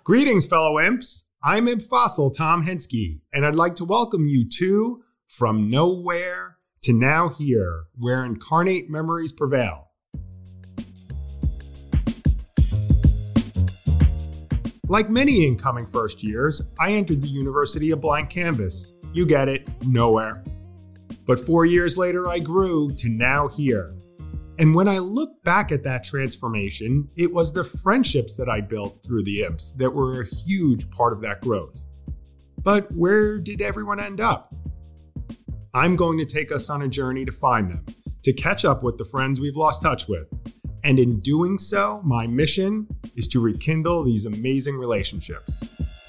Greetings, fellow imps. I'm Imp Fossil Tom Henske, and I'd like to welcome you to From Nowhere to Now Here, where incarnate memories prevail. Like many incoming first years, I entered the university a blank canvas. You get it, nowhere. But 4 years later, I grew to now here. And when I look back at that transformation, it was the friendships that I built through the imps that were a huge part of that growth. But where did everyone end up? I'm going to take us on a journey to find them, to catch up with the friends we've lost touch with. And in doing so, my mission is to rekindle these amazing relationships.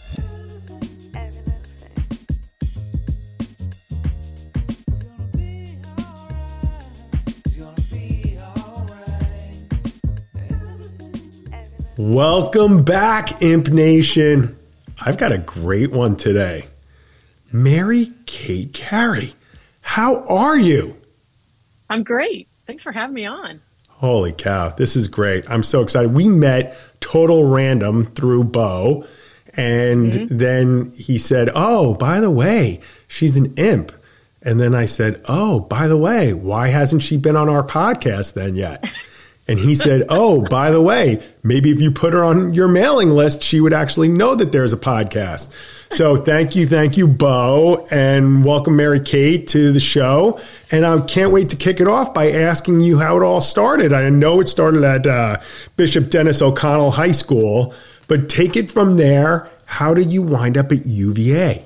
Welcome back, Imp Nation. I've got a great one today. Mary Kate Carey, how are you? I'm great. Thanks for having me on. Holy cow, this is great. I'm so excited. We met total random through Bo, and then he said, oh, by the way, she's an imp. And then I said, oh, by the way, why hasn't she been on our podcast then yet? And he said, oh, by the way, maybe if you put her on your mailing list, she would actually know that there's a podcast. So thank you, Bo, and welcome Mary Kate to the show. And I can't wait to kick it off by asking you how it all started. I know it started at Bishop Dennis O'Connell High School, but take it from there. How did you wind up at UVA?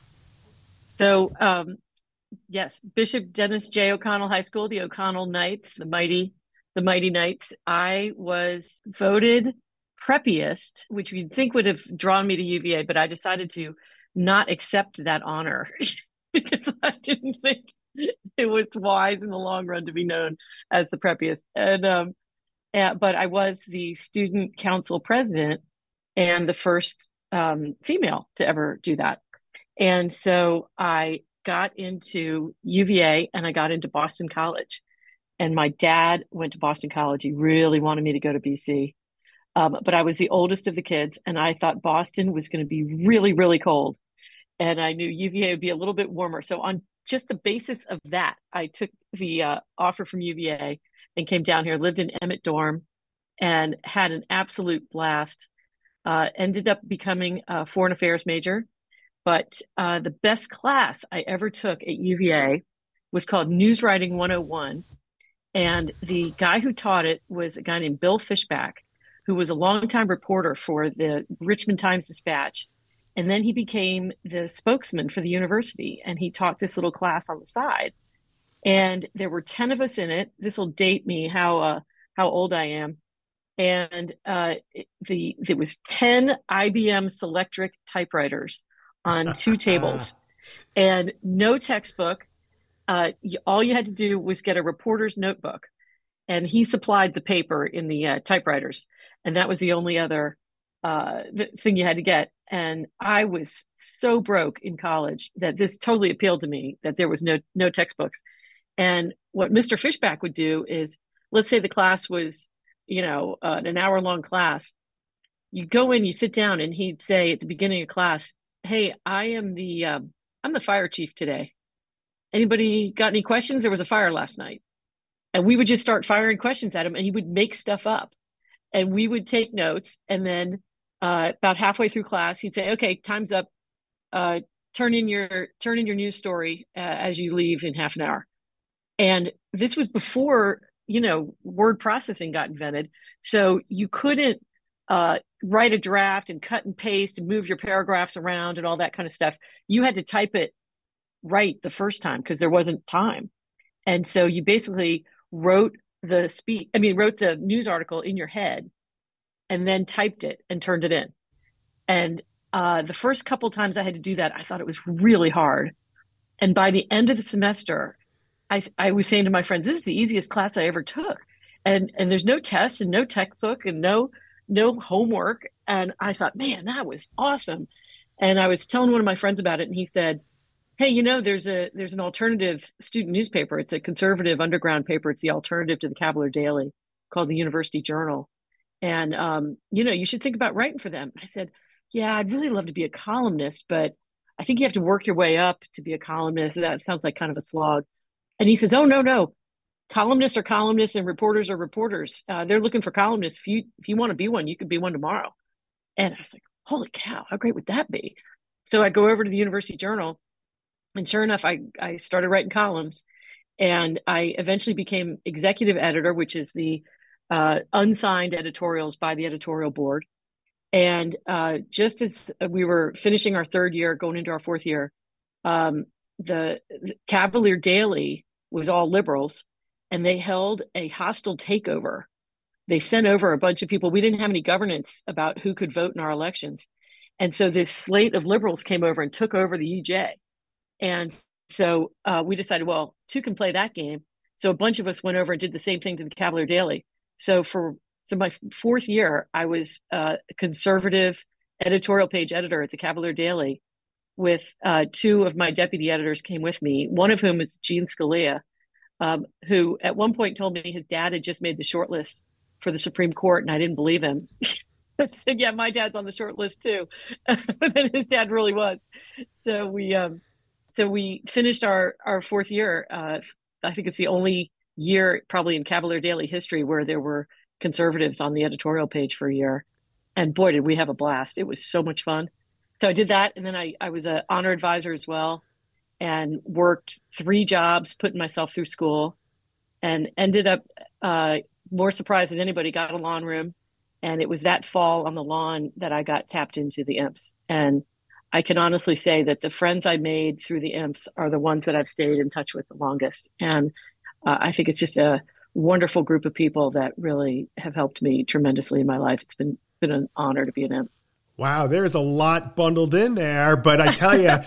So, yes, Bishop Dennis J. O'Connell High School, the O'Connell Knights, the Mighty Knights. I was voted preppiest, which you'd think would have drawn me to UVA, but I decided to not accept that honor because I didn't think it was wise in the long run to be known as the preppiest. But I was the student council president and the first female to ever do that. And so I got into UVA and I got into Boston College. And my dad went to Boston College. He really wanted me to go to BC. But I was the oldest of the kids, and I thought Boston was going to be really, really cold. And I knew UVA would be a little bit warmer. So on just the basis of that, I took the offer from UVA and came down here, lived in Emmett Dorm, and had an absolute blast. Ended up becoming a foreign affairs major. But the best class I ever took at UVA was called News Writing 101. And the guy who taught it was a guy named Bill Fishback, who was a longtime reporter for the Richmond Times-Dispatch. And then he became the spokesman for the university. And he taught this little class on the side. And there were 10 of us in it. This will date me how old I am. And there was 10 IBM Selectric typewriters on 2 tables and no textbook. All you had to do was get a reporter's notebook, and he supplied the paper in the typewriters. And that was the only other thing you had to get. And I was so broke in college that this totally appealed to me, that there was no textbooks. And what Mr. Fishback would do is, let's say the class was, an hour-long class. You go in, you sit down, and he'd say at the beginning of class, hey, I'm the fire chief today. Anybody got any questions? There was a fire last night. And we would just start firing questions at him, and he would make stuff up. And we would take notes. And then about halfway through class, he'd say, okay, time's up. Turn in your news story as you leave in half an hour. And this was before, word processing got invented. So you couldn't write a draft and cut and paste and move your paragraphs around and all that kind of stuff. You had to type it right the first time because there wasn't time. And so you basically wrote the news article in your head and then typed it and turned it in. And the first couple times I had to do that, I thought it was really hard. And by the end of the semester, I was saying to my friends, this is the easiest class I ever took. And there's no test and no textbook and no homework. And I thought, man, that was awesome. And I was telling one of my friends about it, and he said, hey, there's an alternative student newspaper. It's a conservative underground paper. It's the alternative to the Cavalier Daily, called the University Journal. And, you should think about writing for them. I said, Yeah, I'd really love to be a columnist, but I think you have to work your way up to be a columnist. That sounds like kind of a slog. And he says, "Oh, no, no. Columnists are columnists and reporters are reporters. They're looking for columnists. If you want to be one, you could be one tomorrow." And I was like, "Holy cow, how great would that be?" So I go over to the University Journal, and sure enough, I started writing columns, and I eventually became executive editor, which is the unsigned editorials by the editorial board. And just as we were finishing our third year, going into our fourth year, the Cavalier Daily was all liberals, and they held a hostile takeover. They sent over a bunch of people. We didn't have any governance about who could vote in our elections. And so this slate of liberals came over and took over the UJ. And so we decided, well, two can play that game. So a bunch of us went over and did the same thing to the Cavalier Daily. So my fourth year, I was a conservative editorial page editor at the Cavalier Daily with two of my deputy editors came with me, one of whom is Gene Scalia, who at one point told me his dad had just made the shortlist for the Supreme Court, and I didn't believe him. I said, yeah, my dad's on the short list too. But then his dad really was. So we finished our fourth year. I think it's the only year probably in Cavalier Daily history where there were conservatives on the editorial page for a year. And boy, did we have a blast. It was so much fun. So I did that. And then I was an honor advisor as well and worked 3 jobs, putting myself through school, and ended up more surprised than anybody, got a lawn room. And it was that fall on the lawn that I got tapped into the Imps. And I can honestly say that the friends I made through the Imps are the ones that I've stayed in touch with the longest. And I think it's just a wonderful group of people that really have helped me tremendously in my life. It's been an honor to be an Imp. Wow, there's a lot bundled in there, but I tell you,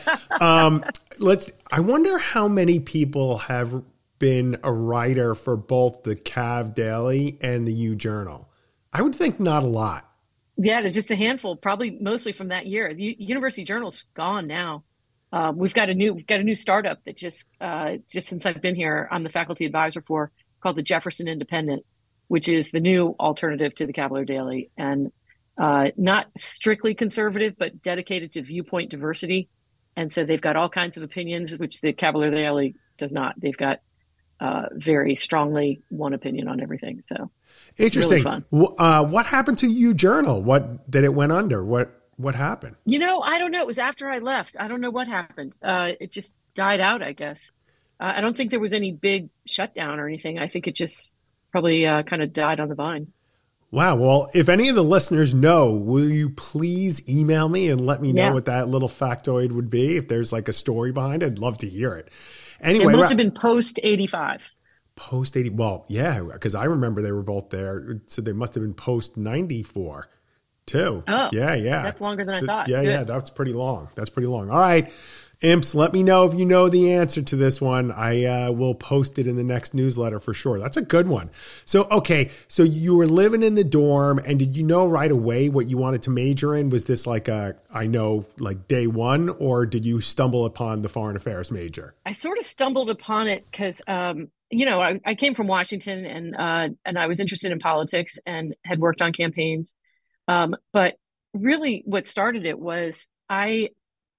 I wonder how many people have been a writer for both the Cav Daily and the U Journal. I would think not a lot. Yeah, there's just a handful, probably mostly from that year. The University Journal's gone now. We've got a new startup that just since I've been here, I'm the faculty advisor for, called the Jefferson Independent, which is the new alternative to the Cavalier Daily, and not strictly conservative, but dedicated to viewpoint diversity. And so they've got all kinds of opinions, which the Cavalier Daily does not. They've got very strongly one opinion on everything. So interesting. Really fun. What happened to U Journal? What did it went under? What happened? I don't know. It was after I left. I don't know what happened. It just died out, I guess. I don't think there was any big shutdown or anything. I think it just probably kind of died on the vine. Wow. Well, if any of the listeners know, will you please email me and let me know what that little factoid would be? If there's like a story behind it, I'd love to hear it. Anyway, it must have been post 85. Post 80. Well, yeah, because I remember they were both there. So they must have been post 94 too. Oh, yeah. That's longer than I thought. Yeah. That's pretty long. All right. Imps, let me know if you know the answer to this one. I will post it in the next newsletter for sure. That's a good one. So, okay. So you were living in the dorm, and did you know right away what you wanted to major in? Was this like day one, or did you stumble upon the foreign affairs major? I sort of stumbled upon it because, I came from Washington and I was interested in politics and had worked on campaigns. But really what started it was I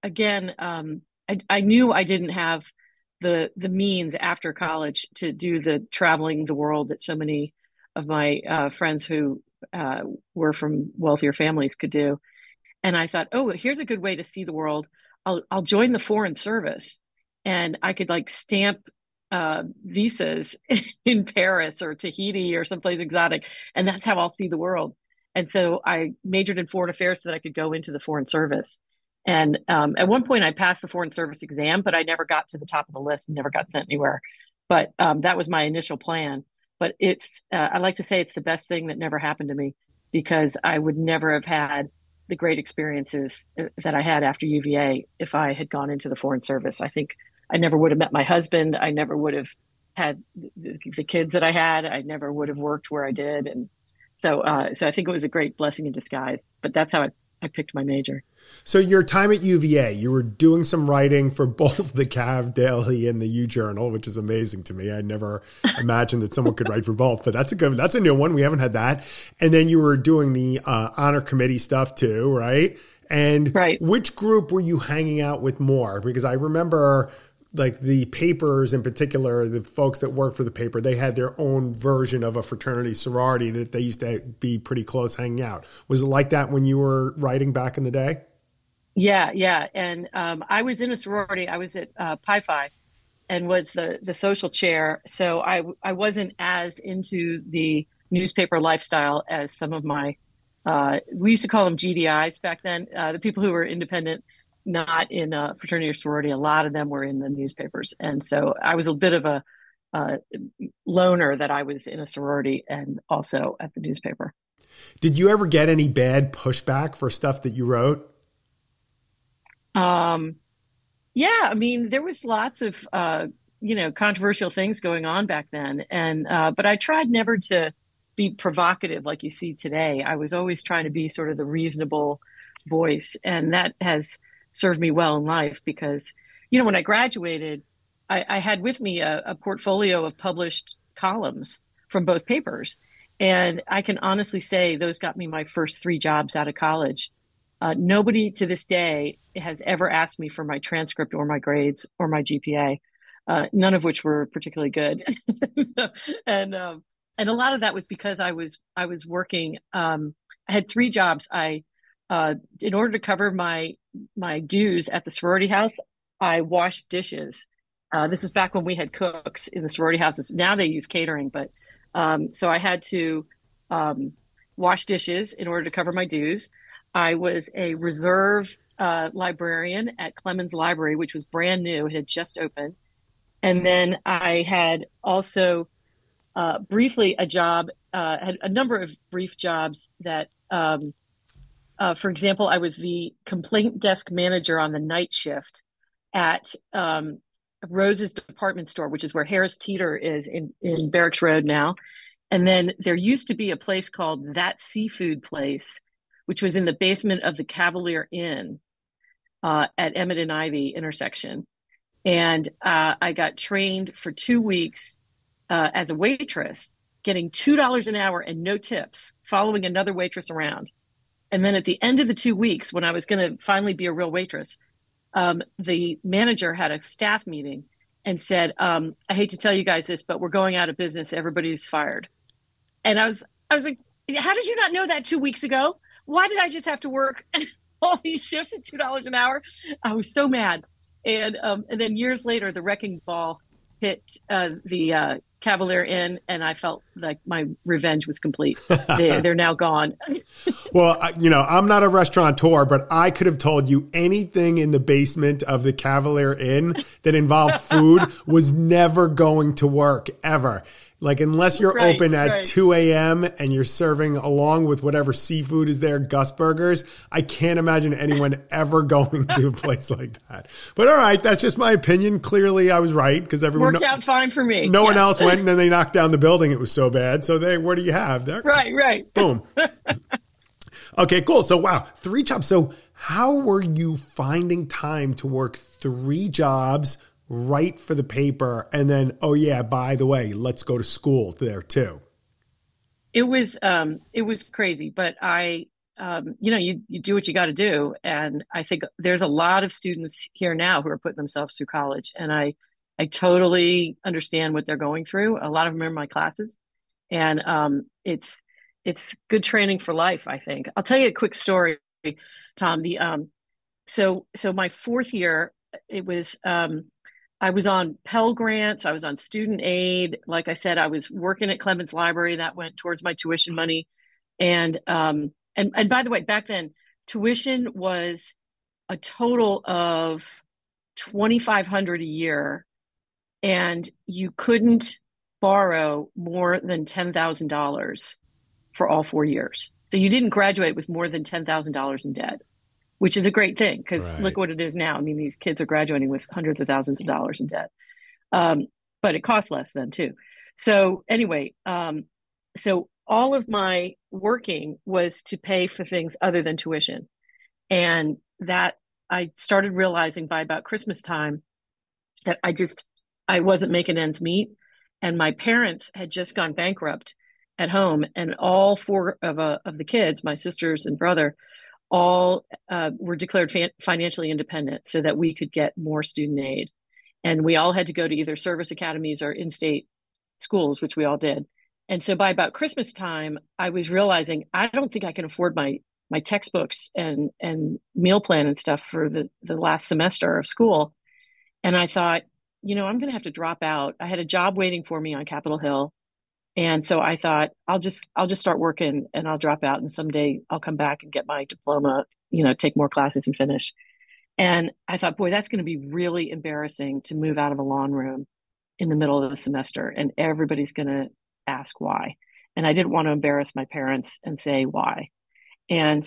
knew I didn't have the means after college to do the traveling the world that so many of my friends who were from wealthier families could do. And I thought, oh, here's a good way to see the world. I'll join the Foreign Service, and I could like stamp visas in Paris or Tahiti or someplace exotic, and that's how I'll see the world. And so I majored in foreign affairs so that I could go into the Foreign Service. And at one point I passed the Foreign Service exam, but I never got to the top of the list and never got sent anywhere. But that was my initial plan. But I like to say it's the best thing that never happened to me, because I would never have had the great experiences that I had after UVA if I had gone into the Foreign Service. I think I never would have met my husband. I never would have had the kids that I had. I never would have worked where I did. And so I think it was a great blessing in disguise. But that's how I picked my major. So your time at UVA, you were doing some writing for both the Cav Daily and the U Journal, which is amazing to me. I never imagined that someone could write for both, but that's a new one. We haven't had that. And then you were doing the honor committee stuff too, right? And Right. which group were you hanging out with more? Because I remember like the papers in particular, the folks that worked for the paper, they had their own version of a fraternity sorority that they used to be pretty close hanging out. Was it like that when you were writing back in the day? Yeah, yeah. And I was in a sorority. I was at Pi Phi and was the social chair. So I wasn't as into the newspaper lifestyle as some of my we used to call them GDIs back then. The people who were independent, not in a fraternity or sorority, a lot of them were in the newspapers, and so I was a bit of a uh, loner that I was in a sorority and also at the newspaper. Did you ever get any bad pushback for stuff that you wrote? Um, yeah, I mean, there was lots of controversial things going on back then, and but I tried never to be provocative like you see today. I was always trying to be sort of the reasonable voice, and that has served me well in life because, when I graduated, I had with me a portfolio of published columns from both papers, and I can honestly say those got me my first three jobs out of college. Nobody to this day has ever asked me for my transcript or my grades or my GPA, none of which were particularly good. and and a lot of that was because I was working. I had three jobs. In order to cover my dues at the sorority house, I washed dishes. This was back when we had cooks in the sorority houses. Now they use catering, but so I had to wash dishes in order to cover my dues. I was a reserve librarian at Clemens Library, which was brand new. It had just opened. And then I had also briefly had a number of brief jobs that, for example, I was the complaint desk manager on the night shift at Rose's department store, which is where Harris Teeter is in Barracks Road now. And then there used to be a place called That Seafood Place, which was in the basement of the Cavalier Inn at Emmett and Ivy intersection. And I got trained for 2 weeks as a waitress, getting $2 an hour and no tips, following another waitress around. And then at the end of the 2 weeks, when I was going to finally be a real waitress, the manager had a staff meeting and said, I hate to tell you guys this, but we're going out of business. Everybody's fired. And I was like, how did you not know that 2 weeks ago? Why did I just have to work all these shifts at $2 an hour? I was so mad. And then years later, the wrecking ball hit the Cavalier Inn, and I felt like my revenge was complete. They're now gone. Well, I'm not a restaurateur, but I could have told you anything in the basement of the Cavalier Inn that involved food was never going to work ever. Like, unless you're open at 2 a.m. and you're serving along with whatever seafood is there, Gus Burgers, I can't imagine anyone ever going to a place like that. But all right, that's just my opinion. Clearly, I was right because everyone worked out fine for me. No one else went, and then they knocked down the building. It was so bad. So what do you have there? Right. Boom. Okay, cool. So, wow, 3 jobs. So how were you finding time to work 3 jobs, write for the paper, and then, oh yeah, by the way, let's go to school there too? It was crazy, but you do what you got to do. And I think there's a lot of students here now who are putting themselves through college. And I totally understand what they're going through. A lot of them are in my classes, and it's good training for life, I think. I'll tell you a quick story, Tom. So my fourth year, it was I was on Pell Grants, I was on student aid. Like I said, I was working at Clemens Library, that went towards my tuition money. And by the way, back then, tuition was a total of $2,500 a year, and you couldn't borrow more than $10,000 for all 4 years. So you didn't graduate with more than $10,000 in debt, which is a great thing because look what it is now. I mean, these kids are graduating with hundreds of thousands of dollars in debt. But it costs less then too. So anyway, so all of my working was to pay for things other than tuition. And that I started realizing by about Christmas time that I wasn't making ends meet. And my parents had just gone bankrupt at home, and all 4 of the kids, my sisters and brother, all were declared financially independent so that we could get more student aid. And we all had to go to either service academies or in-state schools, which we all did. And so by about Christmas time, I was realizing I don't think I can afford my textbooks and meal plan and stuff for the last semester of school. And I thought, I'm going to have to drop out. I had a job waiting for me on Capitol Hill. And so I thought I'll just start working and I'll drop out and someday I'll come back and get my diploma, take more classes and finish. And I thought, boy, that's going to be really embarrassing to move out of a lawn room in the middle of the semester and everybody's going to ask why. And I didn't want to embarrass my parents and say why. And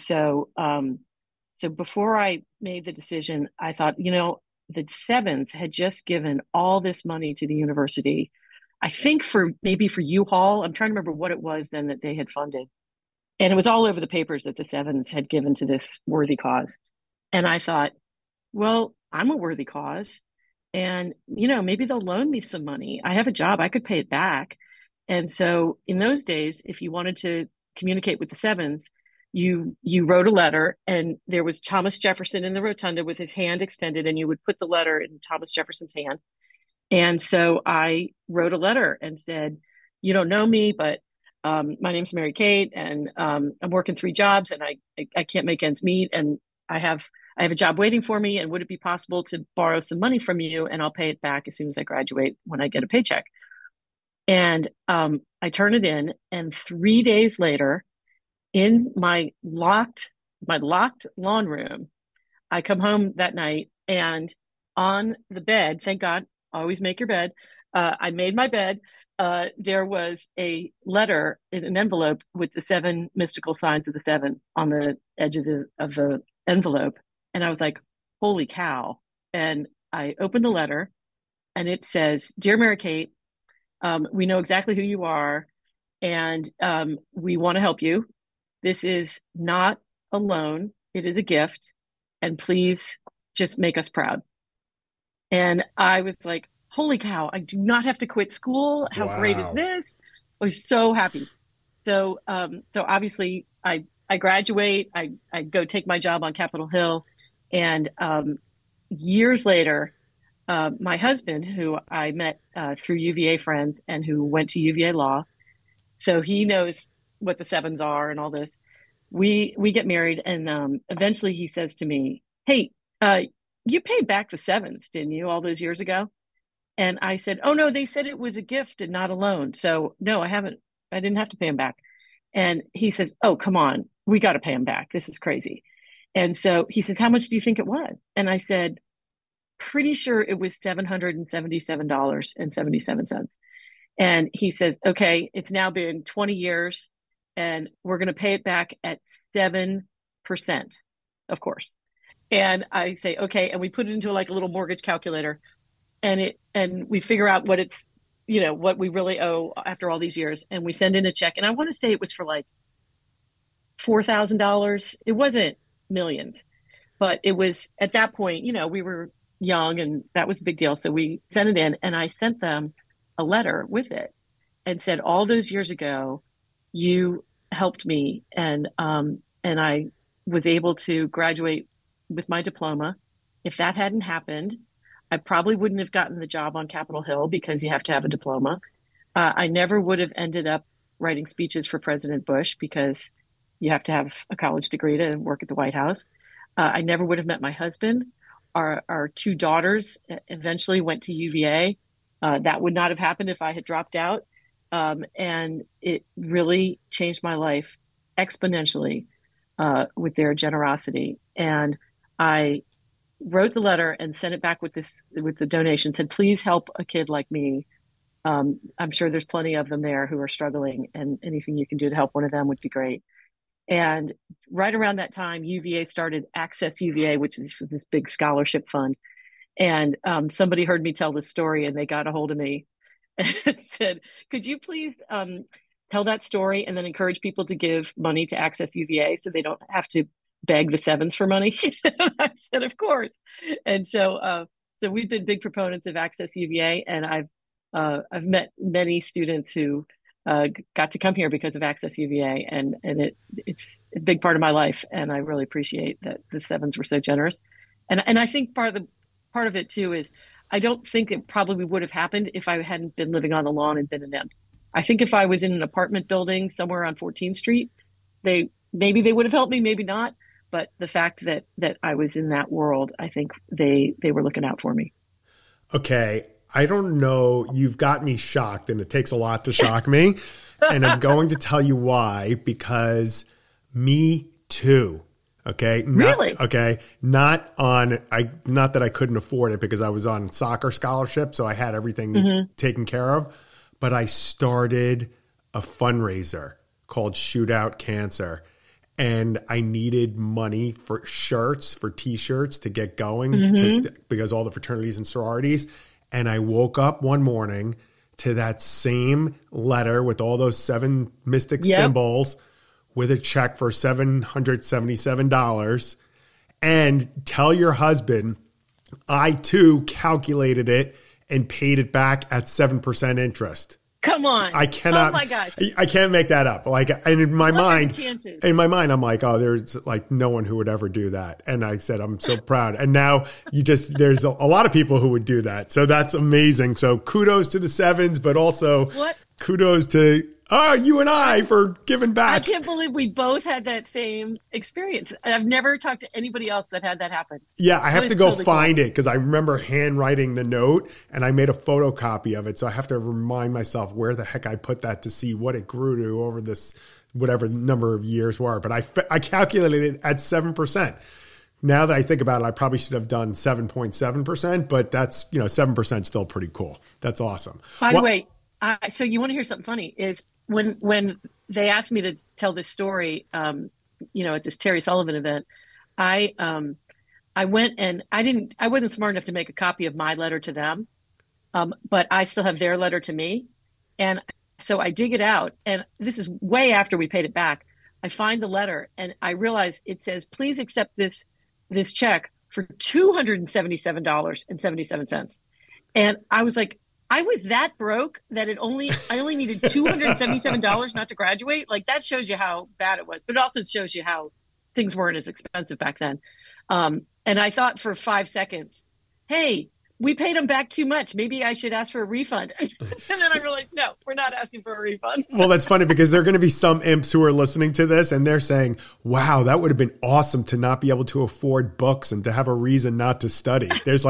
so before I made the decision, I thought, the Sevens had just given all this money to the university. I think maybe for U-Haul. I'm trying to remember what it was then that they had funded. And it was all over the papers that the Sevens had given to this worthy cause. And I thought, well, I'm a worthy cause. And, maybe they'll loan me some money. I have a job, I could pay it back. And so in those days, if you wanted to communicate with the Sevens, you wrote a letter and there was Thomas Jefferson in the rotunda with his hand extended and you would put the letter in Thomas Jefferson's hand. And so I wrote a letter and said, you don't know me, but my name's Mary Kate and I'm working 3 jobs and I can't make ends meet. And I have a job waiting for me. And would it be possible to borrow some money from you? And I'll pay it back as soon as I graduate when I get a paycheck. And I turn it in. And 3 days later, in my locked lawn room, I come home that night and on the bed, thank God, always make your bed. I made my bed. There was a letter in an envelope with the 7 mystical signs of the 7 on the edge of the envelope. And I was like, holy cow. And I opened the letter and it says, Dear Mary Kate, we know exactly who you are and we want to help you. This is not a loan. It is a gift. And please just make us proud. And I was like, holy cow, I do not have to quit school. How great is Wow. this? I was so happy. So obviously I graduate, I go take my job on Capitol Hill. And years later, my husband, who I met through UVA friends and who went to UVA Law, so he knows what the 7s are and all this. We get married, and eventually he says to me, "Hey, you paid back the 7s, didn't you, all those years ago?" And I said, "Oh no, they said it was a gift and not a loan. So no, I haven't. I didn't have to pay them back." And he says, "Oh, come on, we got to pay them back. This is crazy." And so he said, "How much do you think it was?" And I said, "Pretty sure it was $777.77." And he says, "Okay, it's now been 20 years and we're going to pay it back at 7%, of course." And I say, "Okay." And we put it into like a little mortgage calculator and we figure out what it's, what we really owe after all these years. And we send in a check. And I want to say it was for like $4,000. It wasn't millions, but it was at that point, we were young and that was a big deal. So we sent it in and I sent them a letter with it and said, all those years ago, you helped me and I was able to graduate with my diploma. If that hadn't happened, I probably wouldn't have gotten the job on Capitol Hill because you have to have a diploma. I never would have ended up writing speeches for President Bush because you have to have a college degree to work at the White House. I never would have met my husband. Our 2 daughters eventually went to UVA. That would not have happened if I had dropped out. And it really changed my life exponentially with their generosity. And I wrote the letter and sent it back with the donation, said, please help a kid like me. I'm sure there's plenty of them there who are struggling, and anything you can do to help one of them would be great. And right around that time, UVA started Access UVA, which is this big scholarship fund. And somebody heard me tell this story and they got a hold of me and said, could you please tell that story and then encourage people to give money to Access UVA so they don't have to beg the 7s for money? I said, of course. And so we've been big proponents of Access UVA, and I've met many students who got to come here because of Access UVA, and it's a big part of my life, and I really appreciate that the Sevens were so generous. And I think part of it too is I don't think it probably would have happened if I hadn't been living on the lawn and been an imp. I think if I was in an apartment building somewhere on 14th Street, maybe they would have helped me, maybe not. But the fact that I was in that world, I think they were looking out for me. Okay. I don't know. You've got me shocked, and it takes a lot to shock me. And I'm going to tell you why, because me too. Okay. Really? Okay. Not that I couldn't afford it because I was on soccer scholarship. So I had everything taken care of, but I started a fundraiser called Shoot Out Cancer. And I needed money for shirts, for T-shirts to get going because all the fraternities and sororities. And I woke up one morning to that same letter with all those 7 mystic symbols with a check for $777. And tell your husband, I too calculated it and paid it back at 7% interest. Come on. I cannot. Oh my gosh. I can't make that up. Like, and in my mind, chances? I'm like, oh, there's like no one who would ever do that. And I said, I'm so proud. And now there's a lot of people who would do that. So that's amazing. So kudos to the Sevens, but also kudos to you and I for giving back. I can't believe we both had that same experience. I've never talked to anybody else that had that happen. Yeah, I have to go find it because I remember handwriting the note and I made a photocopy of it. So I have to remind myself where the heck I put that to see what it grew to over this whatever number of years were. But I calculated it at 7%. Now that I think about it, I probably should have done 7.7%, but that's, 7% still pretty cool. That's awesome. By the way, so you want to hear something funny is when they asked me to tell this story, at this Terry Sullivan event, I went and I wasn't smart enough to make a copy of my letter to them. But I still have their letter to me. And so I dig it out, and this is way after we paid it back. I find the letter and I realize it says, please accept this check for $277.77. And I was like, I was that broke that I only needed $277 not to graduate. Like, that shows you how bad it was, but it also shows you how things weren't as expensive back then. And I thought for 5 seconds, hey, we paid them back too much. Maybe I should ask for a refund. And then I realized, no, we're not asking for a refund. Well, that's funny because there are going to be some imps who are listening to this and they're saying, wow, that would have been awesome to not be able to afford books and to have a reason not to study. It's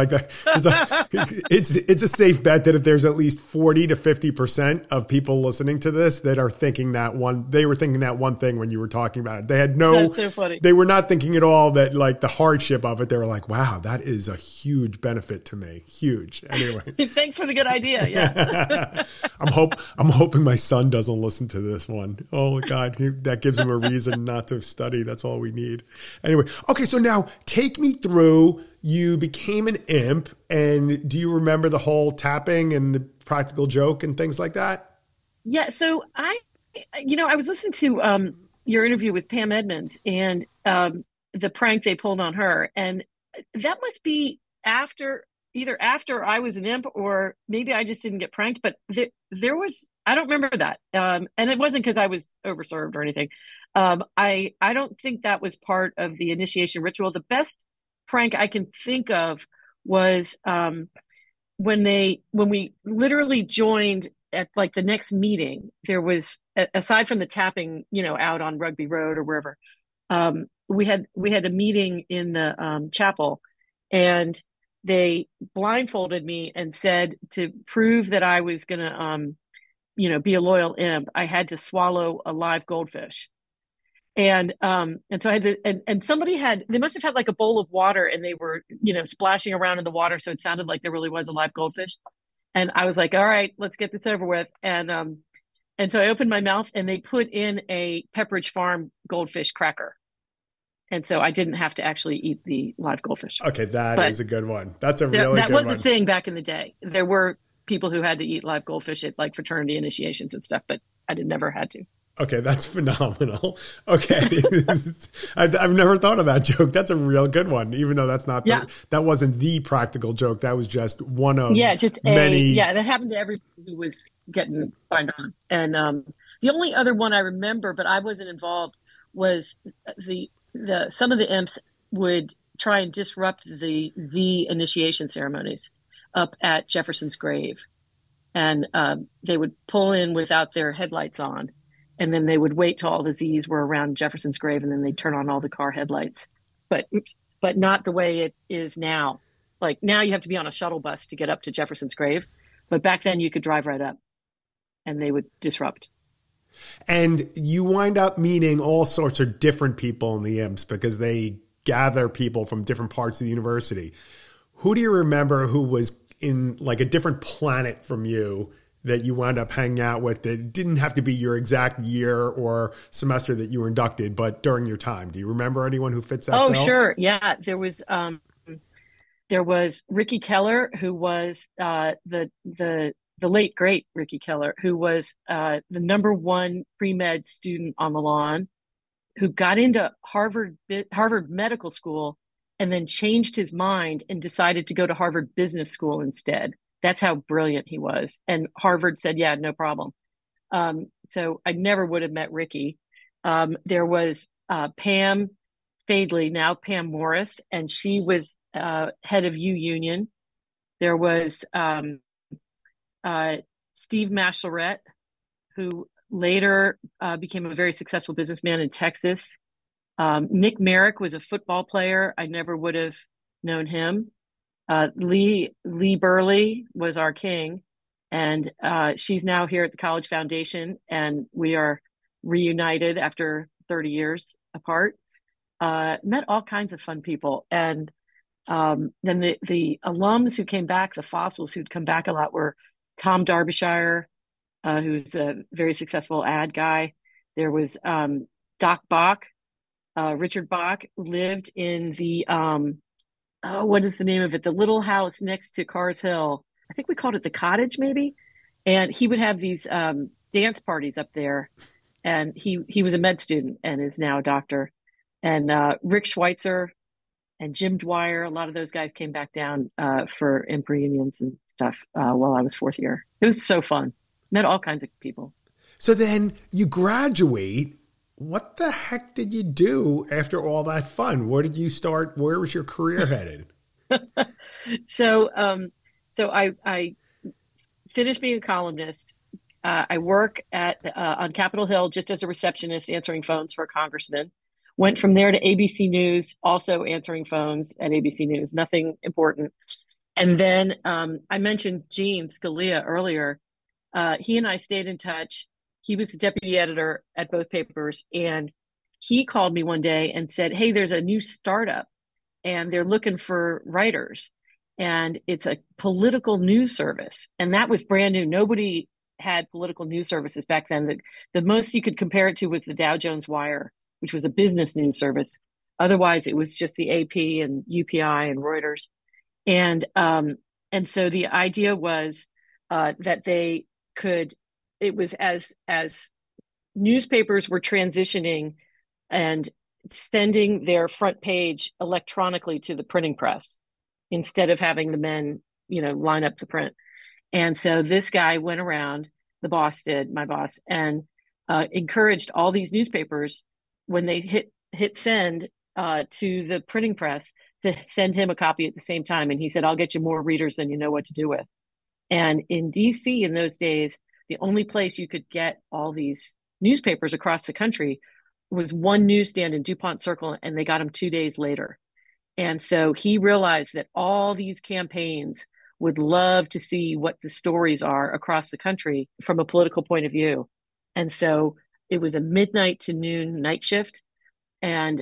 a safe bet that if there's at least 40 to 50% of people listening to this that are thinking they were thinking that one thing when you were talking about it. They had That's so funny. They were not thinking at all that like the hardship of it. They were like, wow, that is a huge benefit to me. Huge. Anyway. Thanks for the good idea. Yeah. I'm hoping my son doesn't listen to this one. Oh God, that gives him a reason not to study. That's all we need. Anyway. Okay. So now take me through, you became an imp, and do you remember the whole tapping and the practical joke and things like that? Yeah. So I was listening to your interview with Pam Edmonds and the prank they pulled on her. And that must be either after I was an imp or maybe I just didn't get pranked, but there was, I don't remember that. And it wasn't because I was overserved or anything. I don't think that was part of the initiation ritual. The best prank I can think of was when we literally joined at like the next meeting. There was, aside from the tapping, out on Rugby Road or wherever, we had a meeting in the chapel, and they blindfolded me and said to prove that I was going to, be a loyal imp, I had to swallow a live goldfish. And so I had to, and somebody they must have had like a bowl of water and they were, splashing around in the water. So it sounded like there really was a live goldfish. And I was like, all right, let's get this over with. And so I opened my mouth and they put in a Pepperidge Farm goldfish cracker. And so I didn't have to actually eat the live goldfish. Okay, that is a good one. That's a really good one. That was a thing back in the day. There were people who had to eat live goldfish at like fraternity initiations and stuff, but I never had to. Okay, that's phenomenal. Okay, I've never thought of that joke. That's a real good one, even though that's not that wasn't the practical joke. That was just one of many. That happened to everybody who was getting signed on. And the only other one I remember, but I wasn't involved, was the some of the imps would try and disrupt the Z initiation ceremonies up at Jefferson's grave, and they would pull in without their headlights on, and then they would wait till all the Z's were around Jefferson's grave, and then they'd turn on all the car headlights. But but not the way it is now. Like now, you have to be on a shuttle bus to get up to Jefferson's grave, but back then you could drive right up, and they would disrupt. And you wind up meeting all sorts of different people in the imps because they gather people from different parts of the university. Who do you remember who was in like a different planet from you that you wound up hanging out with that didn't have to be your exact year or semester that you were inducted, but during your time? Do you remember anyone who fits that bill? Sure. Yeah. There was Ricky Keller, who was the late great Ricky Keller, who was the number one pre-med student on the lawn, who got into Harvard Medical School and then changed his mind and decided to go to Harvard Business School instead. That's how brilliant he was. And Harvard said, yeah, no problem. So I never would have met Ricky. There was Pam Fadley, now Pam Morris, and she was head of U Union. There was Steve Mashleret, who later became a very successful businessman in Texas. Nick Merrick was a football player. I never would have known him. Lee Burley was our king, and she's now here at the College Foundation, and we are reunited after 30 years apart. Met all kinds of fun people, and then the alums who came back, the fossils who'd come back a lot, were Tom Darbyshire, who's a very successful ad guy. There was Doc Bach, Richard Bach, lived in the what is the name of it? The little house next to Cars Hill. I think we called it the Cottage, maybe. And he would have these dance parties up there. And he was a med student and is now a doctor. And Rick Schweitzer and Jim Dwyer, a lot of those guys came back down for imp reunions and stuff while I was fourth year. It was so fun. Met all kinds of people. So then you graduate. What the heck did you do after all that fun? Where did you start? Where was your career headed? So I finished being a columnist. I work on Capitol Hill just as a receptionist, answering phones for a congressman. Went from there to ABC News, also answering phones at ABC News. Nothing important. And then I mentioned Gene Scalia earlier. He and I stayed in touch. He was the deputy editor at both papers, and he called me one day and said, hey, there's a new startup and they're looking for writers, and it's a political news service. And that was brand new. Nobody had political news services back then. The most you could compare it to was the Dow Jones Wire, which was a business news service. Otherwise, it was just the AP and UPI and Reuters. And so the idea was that they could, it was as newspapers were transitioning and sending their front page electronically to the printing press instead of having the men, line up to print. And so this guy went around, the boss did, my boss, and encouraged all these newspapers when they hit send to the printing press to send him a copy at the same time. And he said, I'll get you more readers than you know what to do with. And in DC in those days, the only place you could get all these newspapers across the country was one newsstand in DuPont Circle, and they got them 2 days later. And so he realized that all these campaigns would love to see what the stories are across the country from a political point of view. And so it was a midnight to noon night shift. And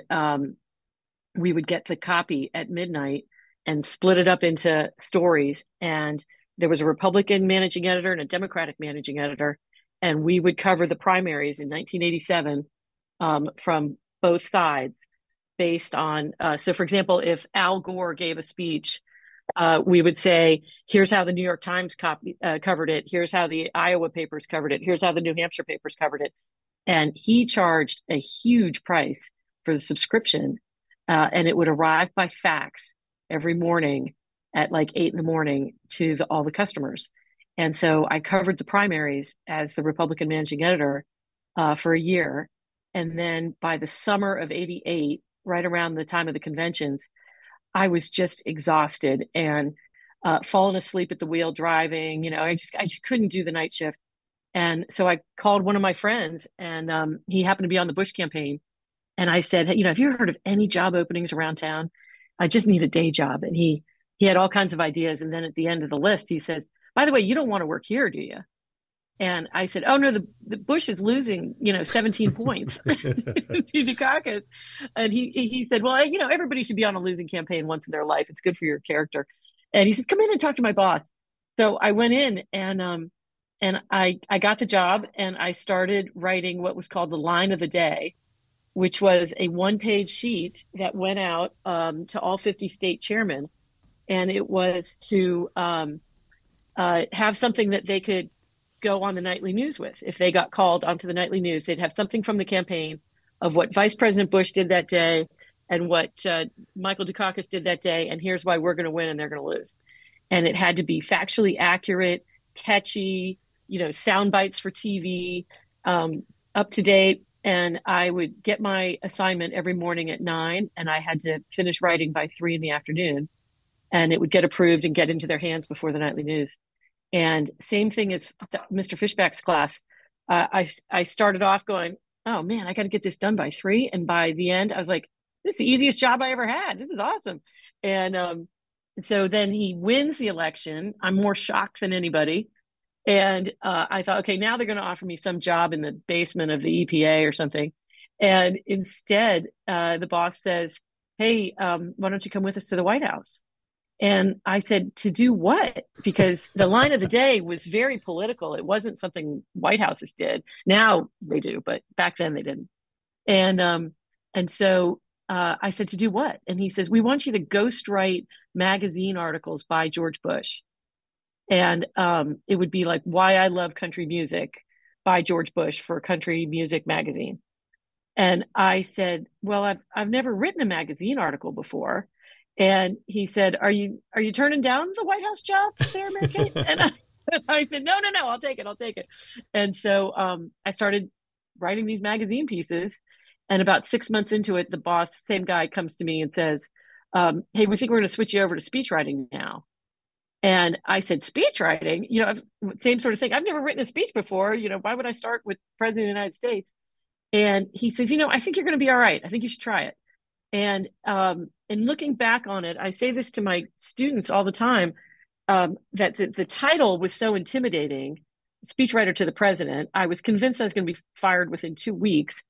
we would get the copy at midnight and split it up into stories. And there was a Republican managing editor and a Democratic managing editor. And we would cover the primaries in 1987 from both sides based on, so for example, if Al Gore gave a speech, we would say, here's how the New York Times covered it. Here's how the Iowa papers covered it. Here's how the New Hampshire papers covered it. And he charged a huge price for the subscription. And it would arrive by fax every morning at like 8 a.m. to all the customers. And so I covered the primaries as the Republican managing editor for a year. And then by the summer of '88, right around the time of the conventions, I was just exhausted and falling asleep at the wheel driving. I just couldn't do the night shift. And so I called one of my friends, and he happened to be on the Bush campaign. And I said, hey, have you heard of any job openings around town? I just need a day job. And he had all kinds of ideas. And then at the end of the list, he says, by the way, you don't want to work here, do you? And I said, oh no, the Bush is losing, 17 points to Dukakis. And he said, well, everybody should be on a losing campaign once in their life. It's good for your character. And he said, come in and talk to my boss. So I went in and I got the job, and I started writing what was called the line of the day, which was a one-page sheet that went out to all 50 state chairmen. And it was to have something that they could go on the nightly news with. If they got called onto the nightly news, they'd have something from the campaign of what Vice President Bush did that day and what Michael Dukakis did that day. And here's why we're going to win and they're going to lose. And it had to be factually accurate, catchy, sound bites for TV, up to date. And I would get my assignment every morning at 9, and I had to finish writing by 3 in the afternoon. And it would get approved and get into their hands before the nightly news. And same thing as Mr. Fishback's class. I started off going, oh man, I got to get this done by 3. And by the end, I was like, this is the easiest job I ever had. This is awesome. And so then he wins the election. I'm more shocked than anybody. And I thought, okay, now they're going to offer me some job in the basement of the EPA or something. And instead, the boss says, hey, why don't you come with us to the White House? And I said, to do what? Because the line of the day was very political. It wasn't something White Houses did. Now they do, but back then they didn't. And so I said, to do what? And he says, we want you to ghostwrite magazine articles by George Bush. And it would be like Why I Love Country Music by George Bush for Country Music Magazine. And I said, well, I've never written a magazine article before. And he said, are you turning down the White House job there, Mary Kate? And I said, no, I'll take it. And so I started writing these magazine pieces. And about 6 months into it, the boss, same guy, comes to me and says, hey, we think we're going to switch you over to speech writing now. And I said, speech writing? Same sort of thing. I've never written a speech before. Why would I start with President of the United States? And he says, I think you're going to be all right. I think you should try it. And looking back on it, I say this to my students all the time, that the title was so intimidating, speechwriter to the president. I was convinced I was going to be fired within 2 weeks.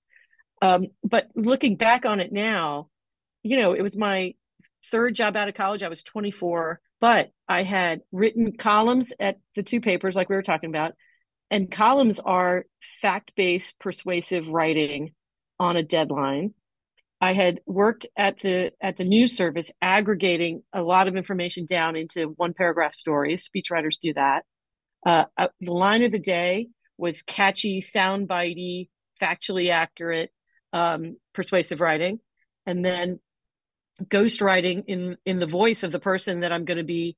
But looking back on it now, it was my third job out of college. I was 24, but I had written columns at the 2 papers like we were talking about. And columns are fact-based, persuasive writing on a deadline. I had worked at the news service, aggregating a lot of information down into 1-paragraph stories. Speechwriters do that. The line of the day was catchy, soundbitey, factually accurate, persuasive writing, and then ghostwriting in the voice of the person that I'm going to be,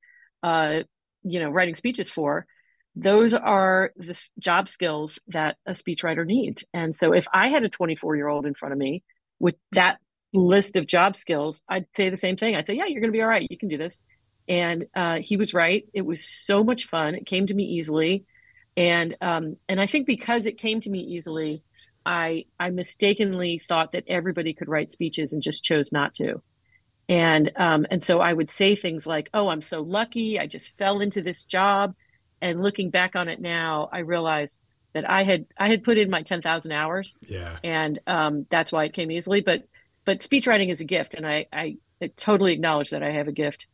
writing speeches for. Those are the job skills that a speechwriter needs. And so if I had a 24-year-old in front of me with that list of job skills, I'd say the same thing. I'd say, yeah, you're going to be all right. You can do this. And he was right. It was so much fun. It came to me easily. And I think because it came to me easily, I mistakenly thought that everybody could write speeches and just chose not to. And so I would say things like, oh, I'm so lucky. I just fell into this job. And looking back on it now, I realized that I had put in my 10,000 hours. Yeah. And that's why it came easily. But speech writing is a gift. And I totally acknowledge that I have a gift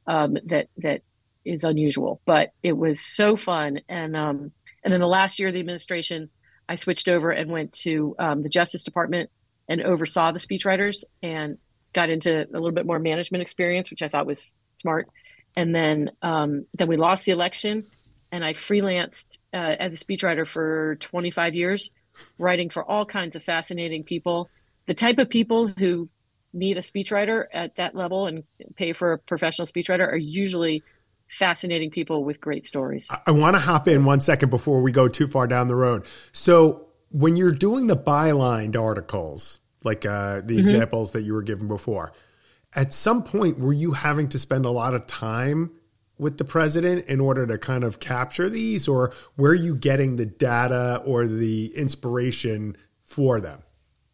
that is unusual. But it was so fun. And then the last year of the administration, I switched over and went to the Justice Department and oversaw the speechwriters and got into a little bit more management experience, which I thought was smart. And then we lost the election, and I freelanced as a speechwriter for 25 years, writing for all kinds of fascinating people. The type of people who need a speechwriter at that level and pay for a professional speechwriter are usually fascinating people with great stories. I want to hop in 1 second before we go too far down the road. So when you're doing the bylined articles, like the examples that you were given before, at some point, were you having to spend a lot of time with the president in order to kind of capture these, or were you getting the data or the inspiration for them?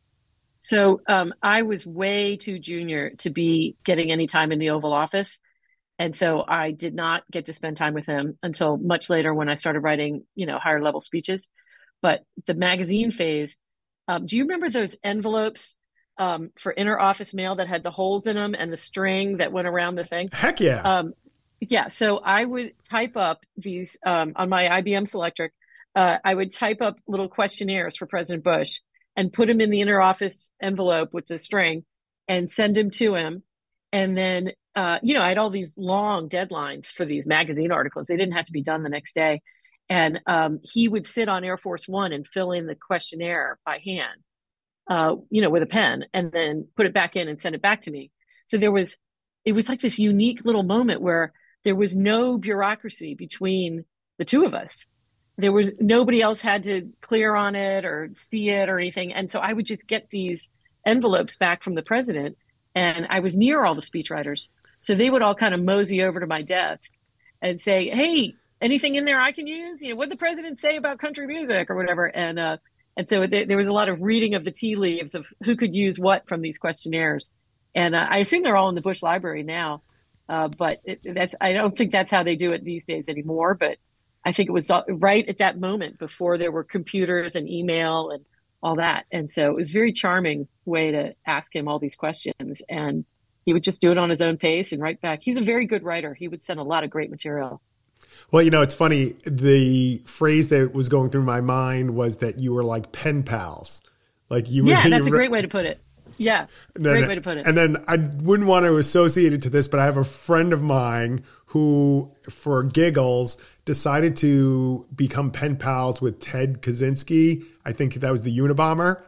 So I was way too junior to be getting any time in the Oval Office. And so I did not get to spend time with him until much later when I started writing, higher level speeches. But the magazine phase, do you remember those envelopes for inner office mail that had the holes in them and the string that went around the thing? Heck yeah. Yeah. So I would type up these on my IBM Selectric. I would type up little questionnaires for President Bush and put him in the inner office envelope with the string and send him to him. And then, I had all these long deadlines for these magazine articles. They didn't have to be done the next day. And he would sit on Air Force One and fill in the questionnaire by hand, with a pen, and then put it back in and send it back to me. So it was like this unique little moment where there was no bureaucracy between the two of us. There was nobody else had to clear on it or see it or anything. And so I would just get these envelopes back from the president, and I was near all the speechwriters. So they would all kind of mosey over to my desk and say, "Hey, anything in there I can use? What'd the president say about country music or whatever?" And so there was a lot of reading of the tea leaves of who could use what from these questionnaires. And I assume they're all in the Bush Library now. But I don't think that's how they do it these days anymore. But I think it was right at that moment before there were computers and email and all that. And so it was a very charming way to ask him all these questions. And he would just do it on his own pace and write back. He's a very good writer. He would send a lot of great material. Well, it's funny. The phrase that was going through my mind was that you were like pen pals. Like you. Yeah, that's a great way to put it. Yeah, great way to put it. And then I wouldn't want to associate it to this, but I have a friend of mine who, for giggles, decided to become pen pals with Ted Kaczynski. I think that was the Unabomber.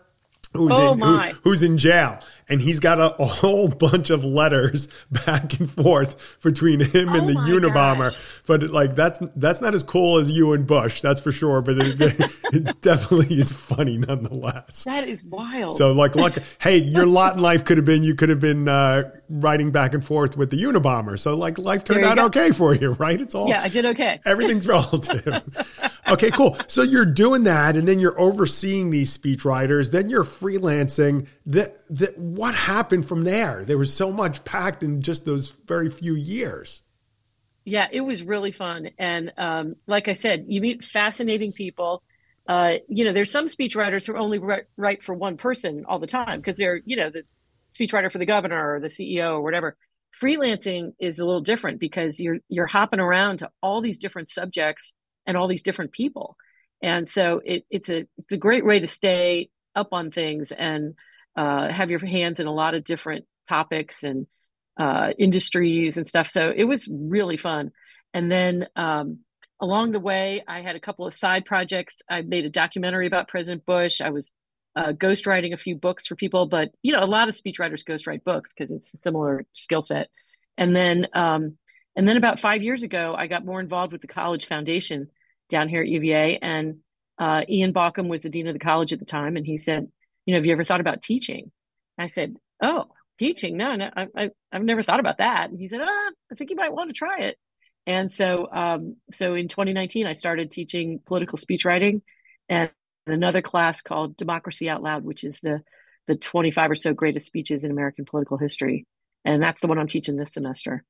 Who's in jail. And he's got a whole bunch of letters back and forth between him and the Unabomber. Gosh. But that's not as cool as you and Bush, that's for sure. But it definitely is funny nonetheless. That is wild. So hey, your lot in life you could have been writing back and forth with the Unabomber. So life turned out okay for you, right? I did okay. Everything's relative. Okay, cool. So you're doing that, and then you're overseeing these speechwriters. Then you're freelancing. What happened from there? There was so much packed in just those very few years. Yeah, it was really fun. And like I said, you meet fascinating people. There's some speechwriters who only write for one person all the time because they're, the speechwriter for the governor or the CEO or whatever. Freelancing is a little different because you're hopping around to all these different subjects and all these different people. And so it's a great way to stay up on things and have your hands in a lot of different topics and industries and stuff. So it was really fun. And then along the way, I had a couple of side projects. I made a documentary about President Bush. I was ghostwriting a few books for people, but a lot of speechwriters ghostwrite books because it's a similar skill set. And then about 5 years ago, I got more involved with the college foundation down here at UVA. And Ian Baucom was the dean of the college at the time. And he said, have you ever thought about teaching? I said, oh, teaching? No, I've never thought about that. And he said, I think you might want to try it. And so in 2019, I started teaching political speech writing and another class called Democracy Out Loud, which is the 25 or so greatest speeches in American political history. And that's the one I'm teaching this semester.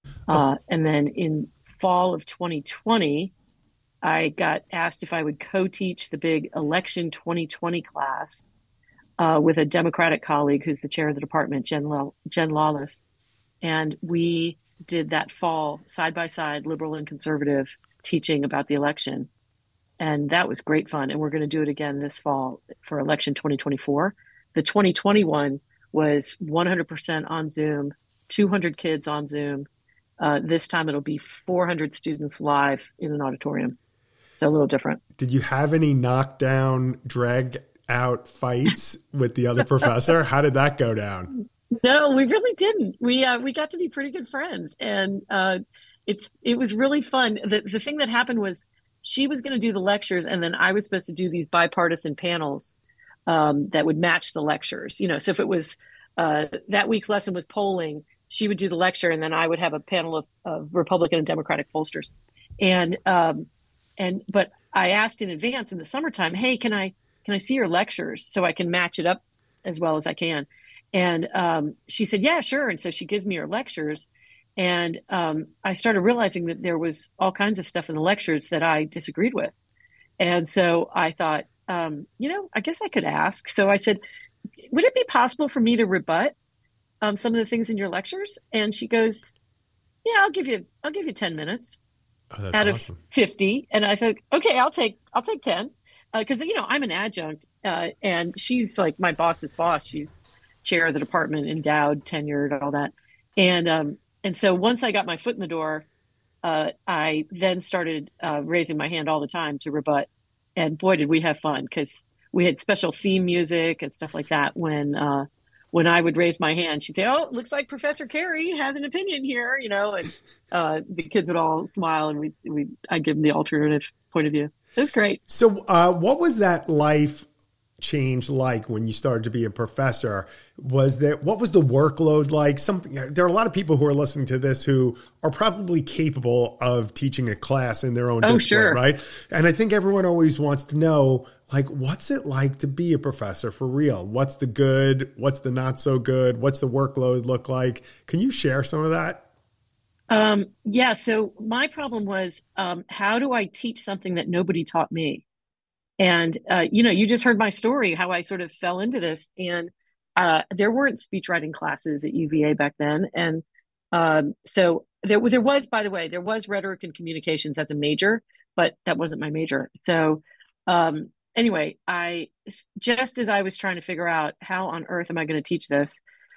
And then in fall of 2020, I got asked if I would co-teach the big election 2020 class with a Democratic colleague who's the chair of the department, Jen Lawless. And we did that fall side by side, liberal and conservative, teaching about the election. And that was great fun. And we're going to do it again this fall for election 2024. The 2021 was 100% on Zoom, 200 kids on Zoom. This time it'll be 400 students live in an auditorium. So a little different. Did you have any knockdown, drag out fights with the other professor? How did that go down? No, we really didn't. We got to be pretty good friends. And, it was really fun. The thing that happened was she was going to do the lectures, and then I was supposed to do these bipartisan panels that would match the lectures. So if it was that week's lesson was polling, she would do the lecture, and then I would have a panel of Republican and Democratic pollsters. But I asked in advance in the summertime, hey, can I see your lectures so I can match it up as well as I can? And she said, yeah, sure. And so she gives me her lectures. And I started realizing that there was all kinds of stuff in the lectures that I disagreed with. And so I thought, I guess I could ask. So I said, would it be possible for me to rebut some of the things in your lectures? And she goes, yeah, I'll give you 10 minutes Oh, that's out of awesome. 50. And I thought, okay, I'll take 10. Because I'm an adjunct, and she's like my boss's boss. She's chair of the department, endowed, tenured, all that. And so once I got my foot in the door, I then started raising my hand all the time to rebut. And boy, did we have fun, because we had special theme music and stuff like that. When I would raise my hand, she'd say, "Oh, looks like Professor Carey has an opinion here," and the kids would all smile, and I'd give them the alternative point of view. It was great. So, what was that life change like when you started to be a professor? What was the workload like? There are a lot of people who are listening to this who are probably capable of teaching a class in their own discipline, sure. right? And I think everyone always wants to know, like, what's it like to be a professor for real? What's the good? What's the not so good? What's the workload look like? Can you share some of that? Yeah, so my problem was, how do I teach something that nobody taught me? And, you just heard my story, how I sort of fell into this. And there weren't speech writing classes at UVA back then. And so there was, by the way, there was rhetoric and communications as a major, but that wasn't my major. So anyway, just as I was trying to figure out how on earth am I going to teach this,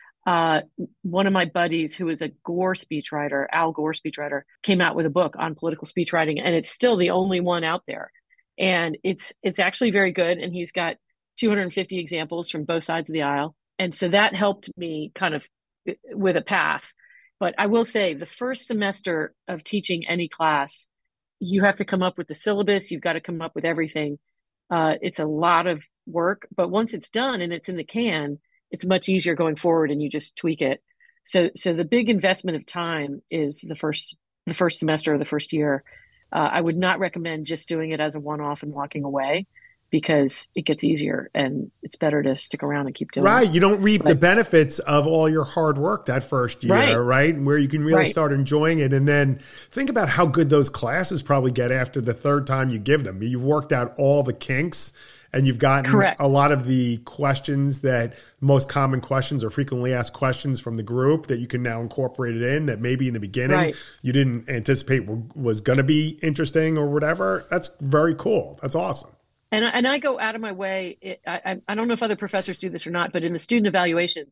one of my buddies who is a Gore speechwriter, Al Gore speechwriter, came out with a book on political speechwriting, and it's still the only one out there. And it's actually very good. And he's got 250 examples from both sides of the aisle. And so that helped me kind of with a path. But I will say the first semester of teaching any class, you have to come up with the syllabus. You've got to come up with everything. It's a lot of work, but once it's done and it's in the can, it's much easier going forward, and you just tweak it. So the big investment of time is the first semester or the first year. I would not recommend just doing it as a one-off and walking away, because it gets easier and it's better to stick around and keep doing it. Right. You don't reap the benefits of all your hard work that first year, right? Where you can really start enjoying it. And then think about how good those classes probably get after the third time you give them. You've worked out all the kinks, and you've gotten a lot of the questions, that most common questions or frequently asked questions from the group, that you can now incorporate it in, that maybe in the beginning you didn't anticipate was going to be interesting or whatever. That's very cool. That's awesome. And I go out of my way. I don't know if other professors do this or not, but in the student evaluations,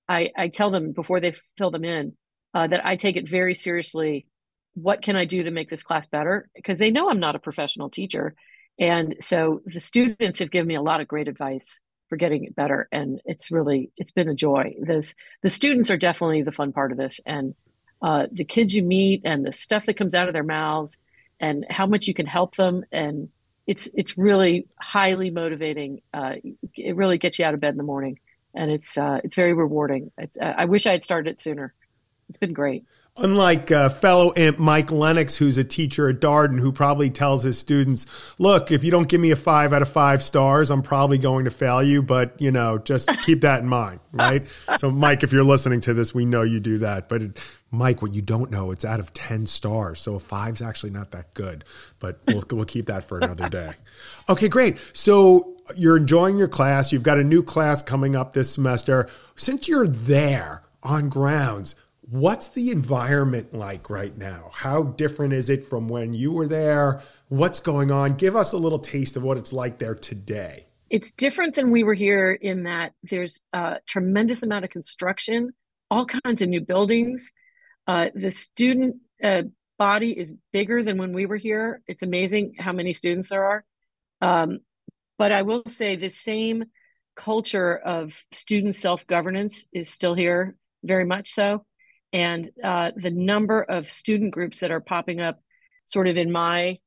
I tell them before they fill them in that I take it very seriously. What can I do to make this class better? Because they know I'm not a professional teacher. And so the students have given me a lot of great advice for getting it better. And it's been a joy. The students are definitely the fun part of this. And the kids you meet and the stuff that comes out of their mouths and how much you can help them. And it's really highly motivating. It really gets you out of bed in the morning, and it's very rewarding. I wish I had started it sooner. It's been great. Unlike fellow imp Mike Lennox, who's a teacher at Darden, who probably tells his students, look, if you don't give me a 5 out of 5 stars, I'm probably going to fail you. But, just keep that in mind, right? So, Mike, if you're listening to this, we know you do that. But, Mike, what you don't know, it's out of 10 stars. So a 5's actually not that good. But we'll keep that for another day. Okay, great. So you're enjoying your class. You've got a new class coming up this semester. Since you're there on grounds, what's the environment like right now? How different is it from when you were there? What's going on? Give us a little taste of what it's like there today. It's different than we were here in that there's a tremendous amount of construction, all kinds of new buildings. The student body is bigger than when we were here. It's amazing how many students there are. But I will say the same culture of student self-governance is still here, very much so. And the number of student groups that are popping up sort of in my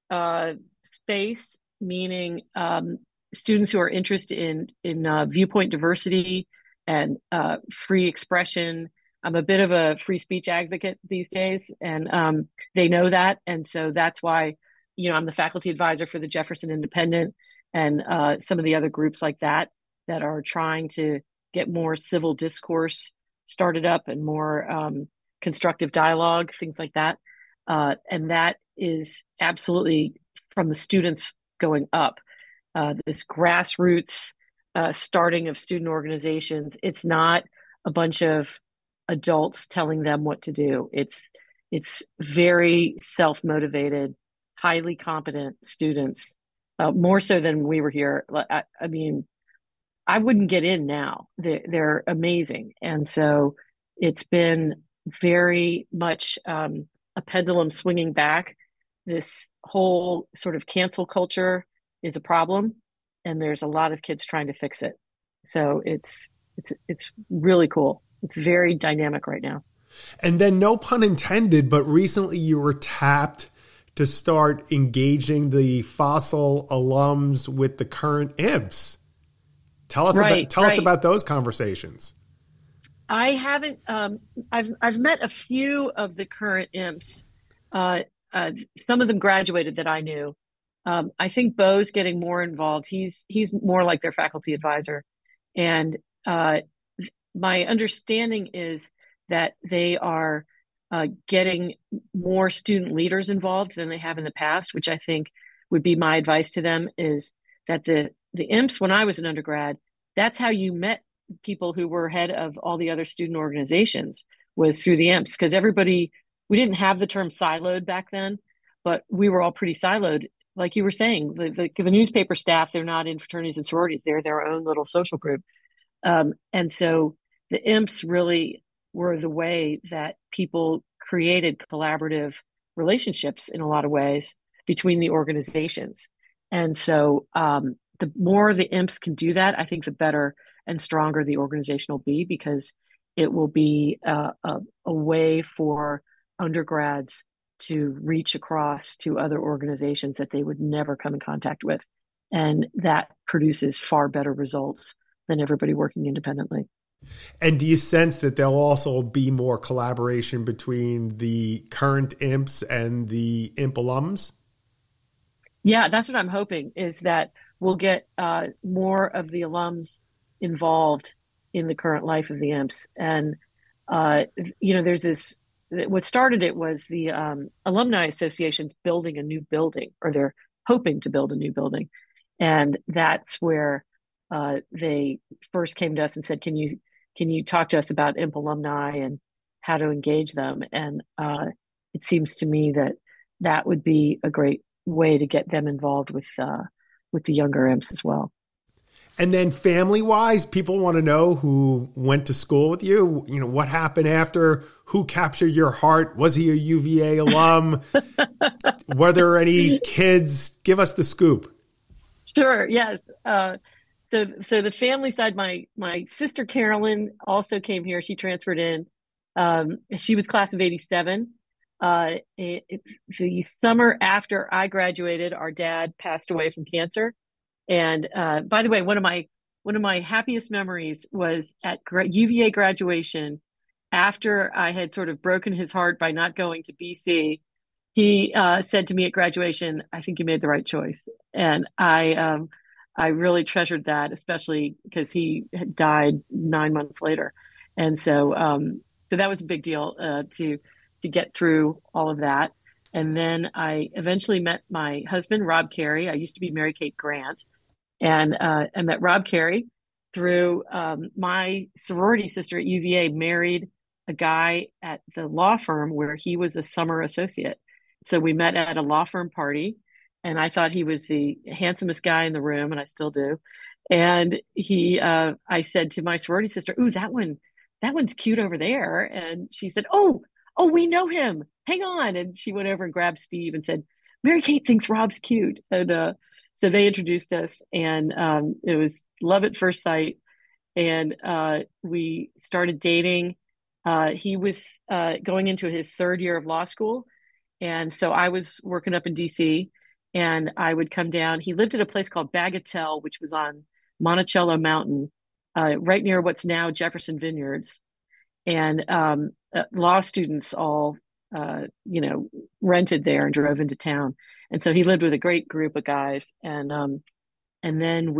space, meaning students who are interested in viewpoint diversity and free expression. I'm a bit of a free speech advocate these days, and they know that, and so that's why I'm the faculty advisor for the Jefferson Independent and some of the other groups like that that are trying to get more civil discourse started up and more constructive dialogue, things like that. And that is absolutely from the students going up. This grassroots starting of student organizations. It's not a bunch of adults telling them what to do. It's very self-motivated, highly competent students, more so than we were here. I mean, I wouldn't get in now. They're amazing. And so it's been very much a pendulum swinging back. This whole sort of cancel culture is a problem, and there's a lot of kids trying to fix it. So it's really cool. It's very dynamic right now. And then, no pun intended, but recently you were tapped to start engaging the Fossil alums with the current imps. Tell us about those conversations. I haven't. I've met a few of the current imps. Some of them graduated that I knew. I think Bo's getting more involved. He's more like their faculty advisor, and my understanding is that they are getting more student leaders involved than they have in the past, which I think would be my advice to them is that the imps, when I was an undergrad, that's how you met people who were head of all the other student organizations, was through the imps, because we didn't have the term siloed back then, but we were all pretty siloed. Like you were saying, the newspaper staff, they're not in fraternities and sororities, they're their own little social group. And so the imps really were the way that people created collaborative relationships in a lot of ways between the organizations. And so the more the imps can do that, I think the better and stronger the organization will be, because it will be a way for undergrads to reach across to other organizations that they would never come in contact with. And that produces far better results than everybody working independently. And do you sense that there'll also be more collaboration between the current imps and the imp alums? Yeah, that's what I'm hoping, is that we'll get more of the alums involved in the current life of the imps. And, there's this, what started it was the alumni associations building a new building, or they're hoping to build a new building. And that's where they first came to us and said, can you talk to us about imp alumni and how to engage them? And it seems to me that that would be a great way to get them involved with the younger imps as well. And then family-wise, people want to know who went to school with you. You know, what happened after? Who captured your heart? Was he a UVA alum? Were there any kids? Give us the scoop. Sure. Yes. So the family side, my sister Carolyn also came here. She transferred in. She was class of '87. The summer after I graduated, our dad passed away from cancer. And by the way, one of my happiest memories was at UVA graduation. After I had sort of broken his heart by not going to BC, he said to me at graduation, "I think you made the right choice." And I really treasured that, especially because he had died 9 months later. And so that was a big deal to get through all of that. And then I eventually met my husband, Rob Carey. I used to be Mary Kate Grant. And I met Rob Carey through my sorority sister at UVA married a guy at the law firm where he was a summer associate. So we met at a law firm party, and I thought he was the handsomest guy in the room, and I still do. And I said to my sorority sister, "Ooh, that one's cute over there." And she said, "Oh, we know him. Hang on." And she went over and grabbed Steve and said, "Mary Kate thinks Rob's cute." And so they introduced us, and it was love at first sight. And we started dating He was going into his third year of law school. And so I was working up in DC and I would come down. He lived at a place called Bagatelle, which was on Monticello Mountain, right near what's now Jefferson Vineyards. And law students all, rented there and drove into town. And so he lived with a great group of guys. And then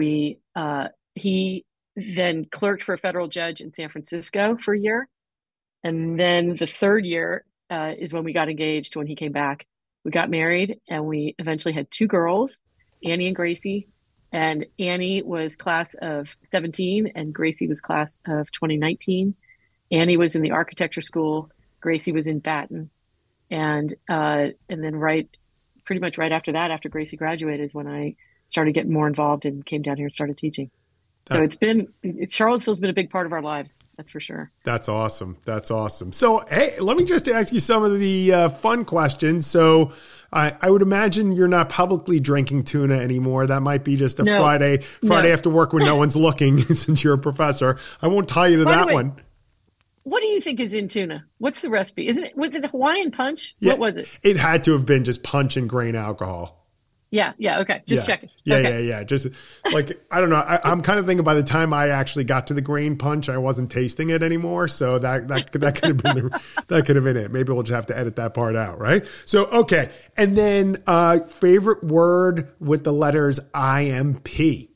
he then clerked for a federal judge in San Francisco for a year. And then the third year is when we got engaged. When he came back, we got married, and we eventually had two girls, Annie and Gracie. And Annie was class of 17, and Gracie was class of 2019. Annie was in the architecture school. Gracie was in Baton, and then pretty much right after that, after Gracie graduated, is when I started getting more involved and came down here and started teaching. That's, So Charlottesville's been a big part of our lives. That's for sure. That's awesome. That's awesome. So, hey, let me just ask you some of the fun questions. So I would imagine you're not publicly drinking tuna anymore. That might be just a No. Friday No. after work when no one's looking since you're a professor. I won't tie you to By the that way, one. What do you think is in tuna? What's the recipe? Was it Hawaiian punch? Yeah, What was it? It had to have been just punch and grain alcohol. Yeah, okay. Just checking. Yeah, Okay. yeah. Just like, I don't know. I'm kind of thinking by the time I actually got to the grain punch, I wasn't tasting it anymore. So that could have been that could have been it. Maybe we'll just have to edit that part out, right? So, okay. And then favorite word with the letters IMP.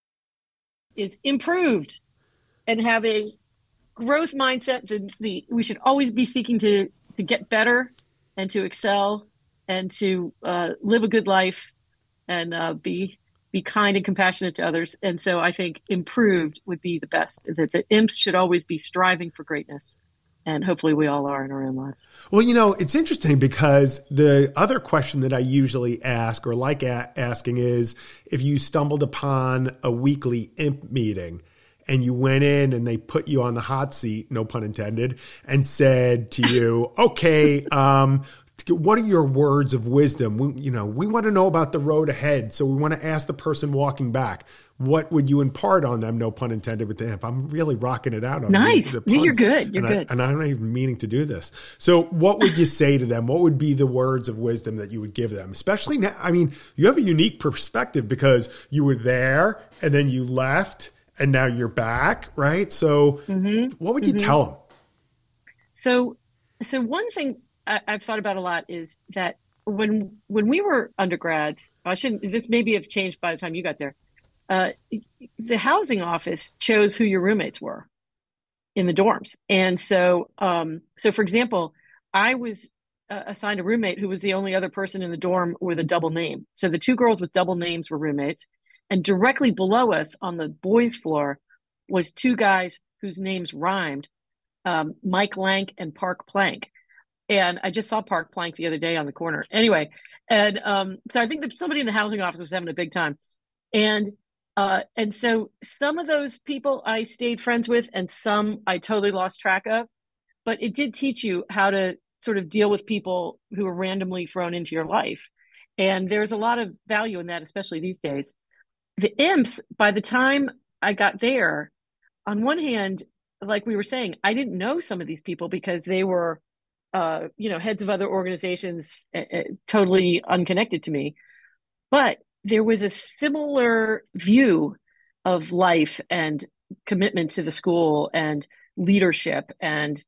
Is improved and have a growth mindset. We should always be seeking to get better and to excel and to live a good life and be kind and compassionate to others. And so I think improved would be the best. That the imps should always be striving for greatness. And hopefully we all are in our own lives. Well, it's interesting because the other question that I usually ask or like asking is if you stumbled upon a weekly imp meeting and you went in and they put you on the hot seat, no pun intended, and said to you, okay, what are your words of wisdom? We want to know about the road ahead. So we want to ask the person walking back, what would you impart on them? No pun intended with the imp. I'm really rocking it out on Nice. the puns. You're good. You're good. And I'm not even meaning to do this. So what would you say to them? What would be the words of wisdom that you would give them? Especially now, you have a unique perspective because you were there and then you left and now you're back, right? So what would you tell them? So one thing I've thought about a lot is that when we were undergrads, this maybe have changed by the time you got there. The housing office chose who your roommates were in the dorms. And so for example, I was assigned a roommate who was the only other person in the dorm with a double name. So the two girls with double names were roommates. And directly below us on the boys' floor was two guys whose names rhymed, Mike Lank and Park Plank. And I just saw Park Plank the other day on the corner. Anyway, and so I think that somebody in the housing office was having a big time. And so some of those people I stayed friends with and some I totally lost track of. But it did teach you how to sort of deal with people who are randomly thrown into your life. And there's a lot of value in that, especially these days. The imps, by the time I got there, on one hand, like we were saying, I didn't know some of these people because they were heads of other organizations, totally unconnected to me. But there was a similar view of life and commitment to the school and leadership and,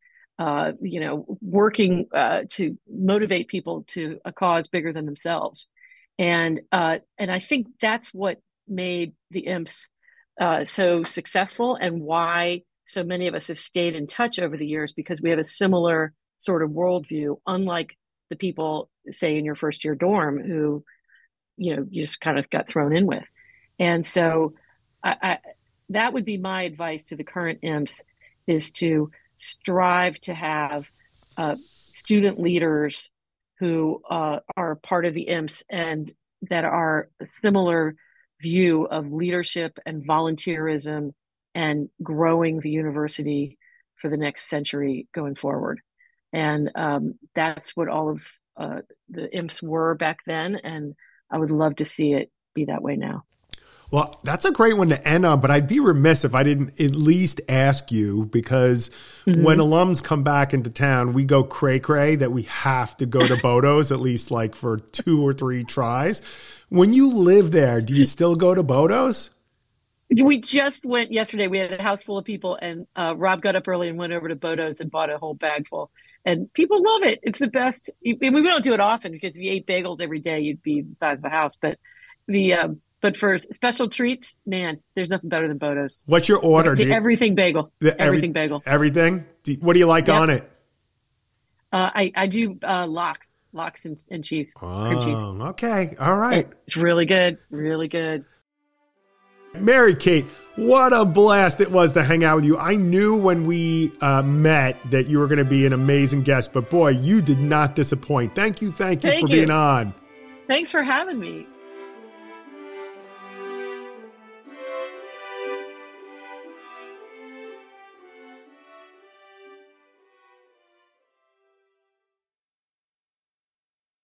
working to motivate people to a cause bigger than themselves. And I think that's what made the imps so successful and why so many of us have stayed in touch over the years, because we have a similar sort of worldview, unlike the people, say, in your first year dorm who, you just kind of got thrown in with. And so that would be my advice to the current imps, is to strive to have student leaders who are part of the imps and that are a similar view of leadership and volunteerism and growing the university for the next century going forward. And that's what all of the imps were back then. And I would love to see it be that way now. Well, that's a great one to end on, but I'd be remiss if I didn't at least ask you, because when alums come back into town, we go cray-cray that we have to go to Bodo's at least like for 2 or 3 tries. When you live there, do you still go to Bodo's? We just went yesterday. We had a house full of people, and Rob got up early and went over to Bodo's and bought a whole bag full. And people love it. It's the best. We don't do it often, because if you ate bagels every day, you'd be the size of a house. But but for special treats, man, there's nothing better than Bodo's. What's your order? Everything bagel. Everything bagel. Everything? What do you like on it? I do lox and cheese. Cream cheese. Okay. All right. It's really good. Really good. Mary Kate, what a blast it was to hang out with you. I knew when we met that you were going to be an amazing guest, but boy, you did not disappoint. Thank you for being on. Thanks for having me.